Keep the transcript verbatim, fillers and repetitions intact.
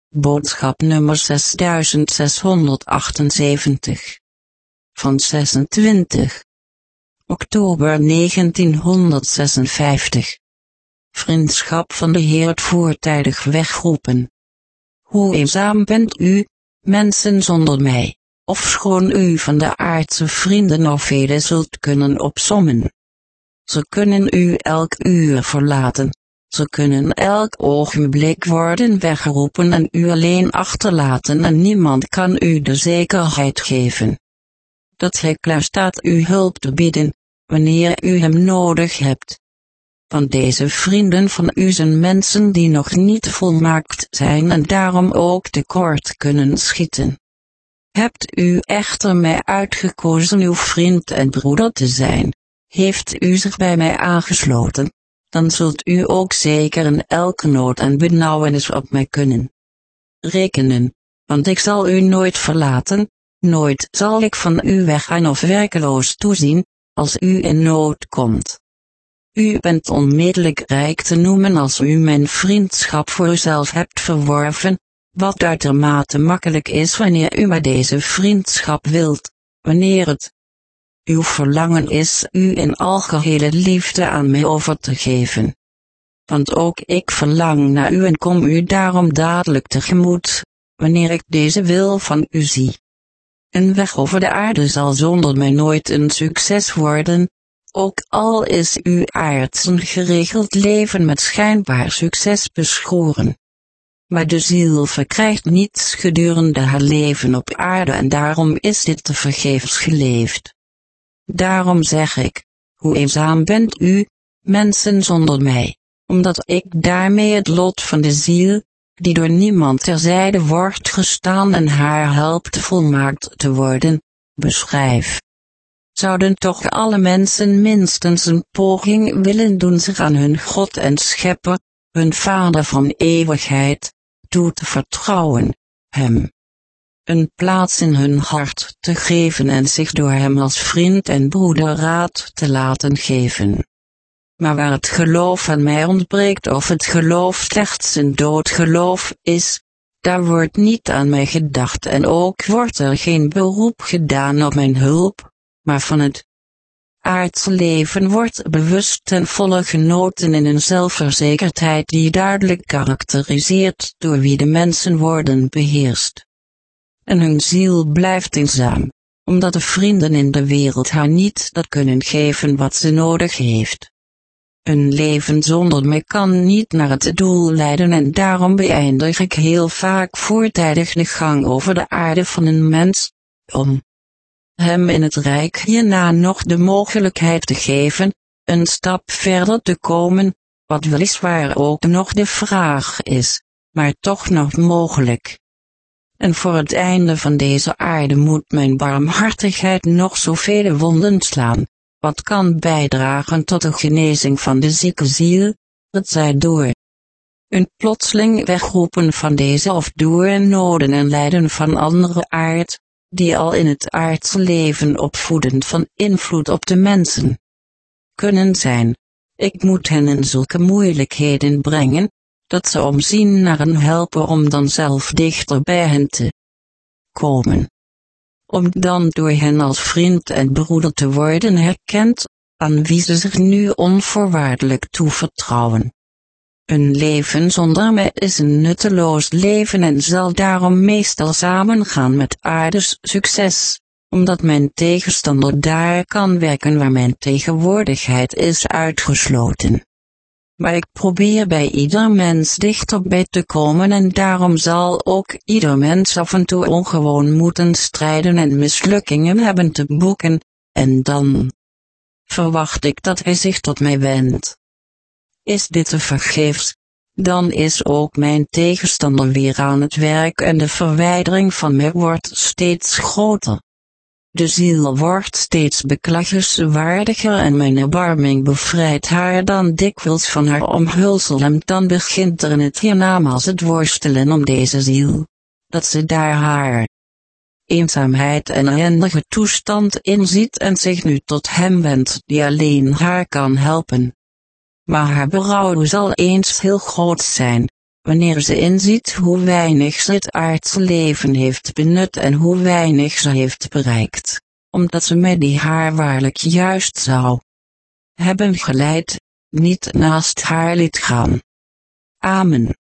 Boodschap nummer zesduizend zeshonderdachtenzeventig. Van zesentwintig oktober negentienhonderdzesenvijftig. Vriendschap van de Heer het voortijdig wegroepen. Hoe eenzaam bent u, mensen zonder mij, ofschoon u van de aardse vrienden nog vele zult kunnen opsommen. Ze kunnen u elk uur verlaten. Ze kunnen elk ogenblik worden weggeroepen en u alleen achterlaten en niemand kan u de zekerheid geven dat hij klaar staat u hulp te bieden, wanneer u hem nodig hebt. Want deze vrienden van u zijn mensen die nog niet volmaakt zijn en daarom ook tekort kunnen schieten. Hebt u echter mij uitgekozen uw vriend en broeder te zijn, heeft u zich bij mij aangesloten, dan zult u ook zeker in elke nood en benauwenis op mij kunnen rekenen, want ik zal u nooit verlaten, nooit zal ik van u weggaan of werkeloos toezien, als u in nood komt. U bent onmiddellijk rijk te noemen als u mijn vriendschap voor uzelf hebt verworven, wat uitermate makkelijk is wanneer u maar deze vriendschap wilt, wanneer het uw verlangen is u in algehele liefde aan mij over te geven. Want ook ik verlang naar u en kom u daarom dadelijk tegemoet, wanneer ik deze wil van u zie. Een weg over de aarde zal zonder mij nooit een succes worden, ook al is uw aards een geregeld leven met schijnbaar succes beschoren. Maar de ziel verkrijgt niets gedurende haar leven op aarde en daarom is dit tevergeefs geleefd. Daarom zeg ik, hoe eenzaam bent u, mensen zonder mij, omdat ik daarmee het lot van de ziel, die door niemand terzijde wordt gestaan en haar helpt volmaakt te worden, beschrijf. Zouden toch alle mensen minstens een poging willen doen zich aan hun God en Schepper, hun Vader van eeuwigheid, toe te vertrouwen, hem een plaats in hun hart te geven en zich door hem als vriend en broeder raad te laten geven. Maar waar het geloof aan mij ontbreekt of het geloof slechts een dood geloof is, daar wordt niet aan mij gedacht en ook wordt er geen beroep gedaan op mijn hulp, maar van het aardse leven wordt bewust ten volle genoten in een zelfverzekerdheid die duidelijk karakteriseert door wie de mensen worden beheerst. En hun ziel blijft eenzaam, omdat de vrienden in de wereld haar niet dat kunnen geven wat ze nodig heeft. Een leven zonder mij kan niet naar het doel leiden en daarom beëindig ik heel vaak voortijdig de gang over de aarde van een mens, om hem in het rijk hierna nog de mogelijkheid te geven, een stap verder te komen, wat weliswaar ook nog de vraag is, maar toch nog mogelijk. En voor het einde van deze aarde moet mijn barmhartigheid nog zoveel wonden slaan, wat kan bijdragen tot de genezing van de zieke ziel, het zij door een plotseling wegroepen van deze of door noden en lijden van andere aard, die al in het aardse leven opvoedend van invloed op de mensen kunnen zijn. Ik moet hen in zulke moeilijkheden brengen, dat ze omzien naar een helper om dan zelf dichter bij hen te komen. Om dan door hen als vriend en broeder te worden herkend, aan wie ze zich nu onvoorwaardelijk toevertrouwen. Een leven zonder mij is een nutteloos leven en zal daarom meestal samengaan met aardes succes, omdat mijn tegenstander daar kan werken waar mijn tegenwoordigheid is uitgesloten. Maar ik probeer bij ieder mens dichterbij te komen en daarom zal ook ieder mens af en toe ongewoon moeten strijden en mislukkingen hebben te boeken, en dan verwacht ik dat hij zich tot mij wendt. Is dit te vergeefs, dan is ook mijn tegenstander weer aan het werk en de verwijdering van mij wordt steeds groter. De ziel wordt steeds beklagenswaardiger en mijn erbarming bevrijdt haar dan dikwijls van haar omhulsel en dan begint er in het hiernamaals het worstelen om deze ziel, dat ze daar haar eenzaamheid en ellendige toestand inziet en zich nu tot hem wendt die alleen haar kan helpen. Maar haar berouw zal eens heel groot zijn, wanneer ze inziet hoe weinig ze het aardse leven heeft benut en hoe weinig ze heeft bereikt, omdat ze mij die haar waarlijk juist zou hebben geleid, niet naast haar liet gaan. Amen.